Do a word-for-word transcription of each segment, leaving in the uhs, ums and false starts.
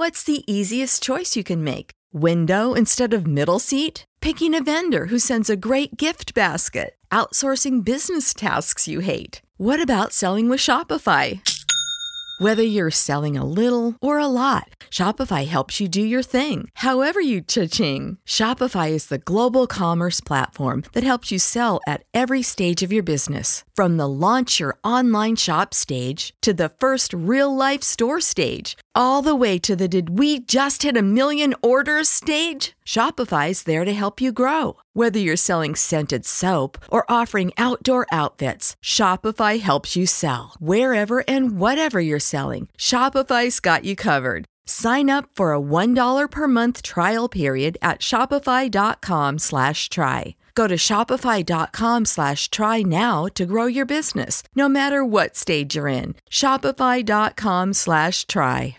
What's the easiest choice you can make? Window instead of middle seat? Picking a vendor who sends a great gift basket? Outsourcing business tasks you hate? What about selling with Shopify? Whether you're selling a little or a lot, Shopify helps you do your thing, however you cha-ching. Shopify is the global commerce platform that helps you sell at every stage of your business. From the launch your online shop stage to the first real-life store stage, all the way to the did we just hit a million orders stage. Shopify's there to help you grow. Whether you're selling scented soap or offering outdoor outfits, Shopify helps you sell. Wherever and whatever you're selling, Shopify's got you covered. Sign up for a one dollar per month trial period at shopify.com slash try. Go to shopify.com slash try now to grow your business, no matter what stage you're in. Shopify.com slash try.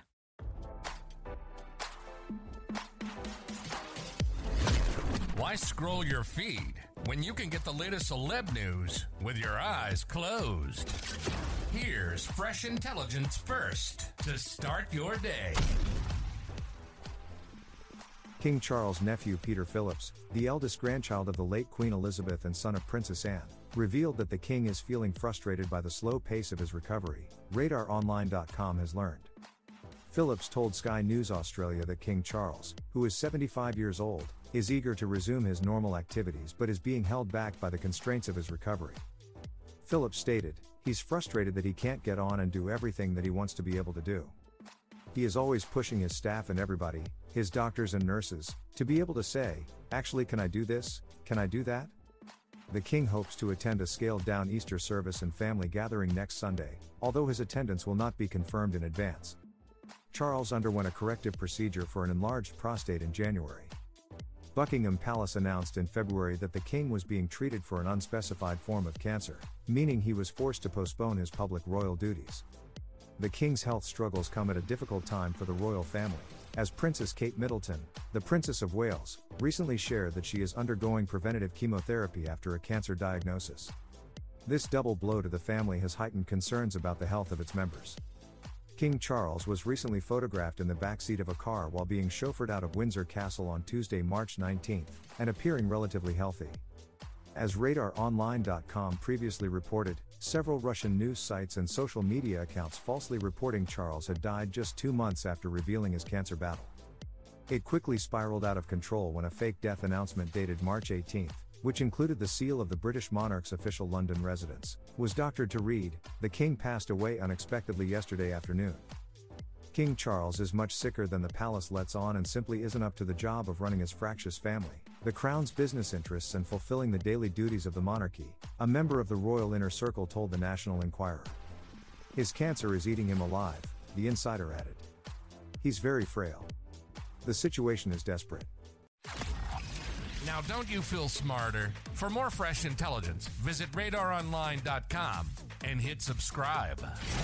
Why scroll your feed when you can get the latest celeb news with your eyes closed? Here's fresh intelligence first to start your day. King Charles' nephew Peter Phillips, the eldest grandchild of the late Queen Elizabeth and son of Princess Anne, revealed that the king is feeling frustrated by the slow pace of his recovery, radar online dot com has learned. Phillips told Sky News Australia that King Charles, who is seventy-five years old, is eager to resume his normal activities but is being held back by the constraints of his recovery. Phillips stated, he's frustrated that he can't get on and do everything that he wants to be able to do. He is always pushing his staff and everybody, his doctors and nurses, to be able to say, actually, can I do this? Can I do that? The king hopes to attend a scaled-down Easter service and family gathering next Sunday, although his attendance will not be confirmed in advance. Charles underwent a corrective procedure for an enlarged prostate in January. Buckingham Palace announced in February that the king was being treated for an unspecified form of cancer, meaning he was forced to postpone his public royal duties. The king's health struggles come at a difficult time for the royal family, as Princess Kate Middleton, the Princess of Wales, recently shared that she is undergoing preventative chemotherapy after a cancer diagnosis. This double blow to the family has heightened concerns about the health of its members. King Charles was recently photographed in the backseat of a car while being chauffeured out of Windsor Castle on Tuesday, March nineteenth, and appearing relatively healthy. As radar online dot com previously reported, several Russian news sites and social media accounts falsely reporting Charles had died just two months after revealing his cancer battle. It quickly spiraled out of control when a fake death announcement dated March eighteenth, which included the seal of the British monarch's official London residence, was doctored to read, "The king passed away unexpectedly yesterday afternoon." King Charles is much sicker than the palace lets on and simply isn't up to the job of running his fractious family, the crown's business interests and fulfilling the daily duties of the monarchy, a member of the royal inner circle told the National Enquirer. His cancer is eating him alive, the insider added. He's very frail. The situation is desperate. Now, don't you feel smarter? For more fresh intelligence, visit radar online dot com and hit subscribe.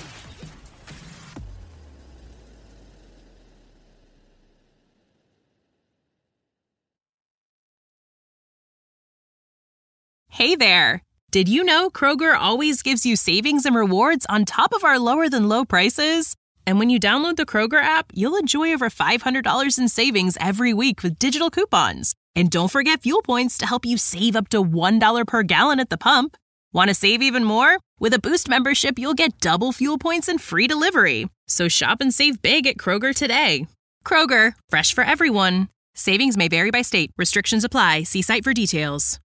Hey there! Did you know Kroger always gives you savings and rewards on top of our lower-than-low prices? And when you download the Kroger app, you'll enjoy over five hundred dollars in savings every week with digital coupons. And don't forget fuel points to help you save up to one dollar per gallon at the pump. Want to save even more? With a Boost membership, you'll get double fuel points and free delivery. So shop and save big at Kroger today. Kroger, fresh for everyone. Savings may vary by state. Restrictions apply. See site for details.